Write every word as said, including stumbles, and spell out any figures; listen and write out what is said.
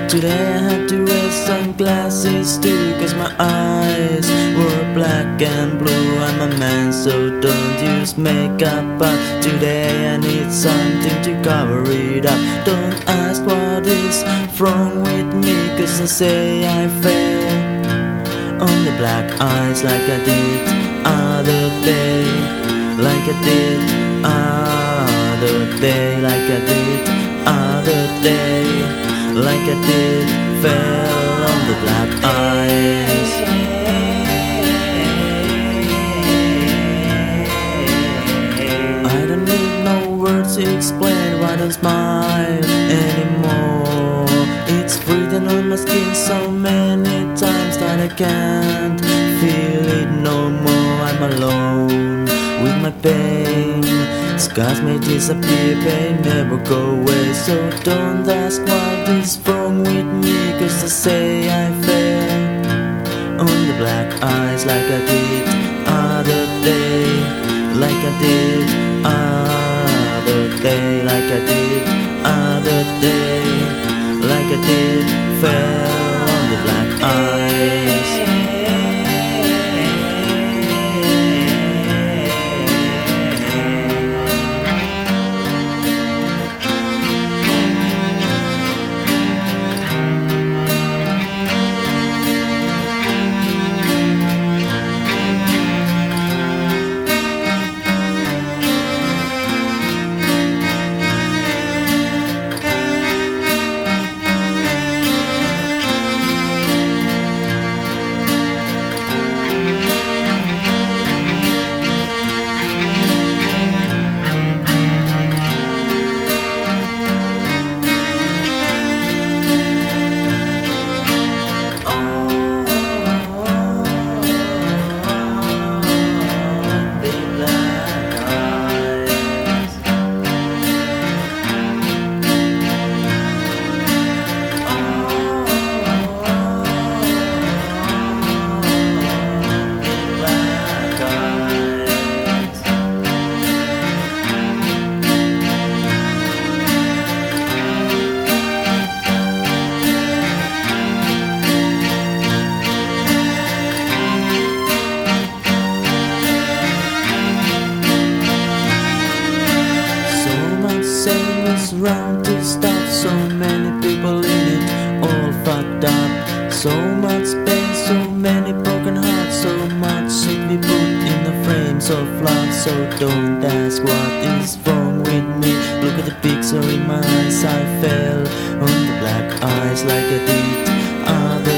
Today I had to wear sunglasses too, cause my eyes were black and blue. I'm a man, so don't use makeup, but today I need something to cover it up. Don't ask what is wrong with me, cause I say I fail on the black eyes like I did other day, like I did other day, like I did other day, like I did, fell on the black eyes. I don't need no words to explain why I don't smile anymore. It's breathing on my skin so many times that I can't feel it no more. I'm alone with my pain. Scars may disappear, pain never go away. So don't ask what is wrong with me, cause I say I fail on the black eyes like I did other day, like I did other day, like I did other day, like I did, fell on the black eyes. Round to stop, so many people in it, all fucked up. So much pain, so many broken hearts, so much should be put in the frames of love. So don't ask what is wrong with me. Look at the picture in my eyes, I fell on the black eyes like I did other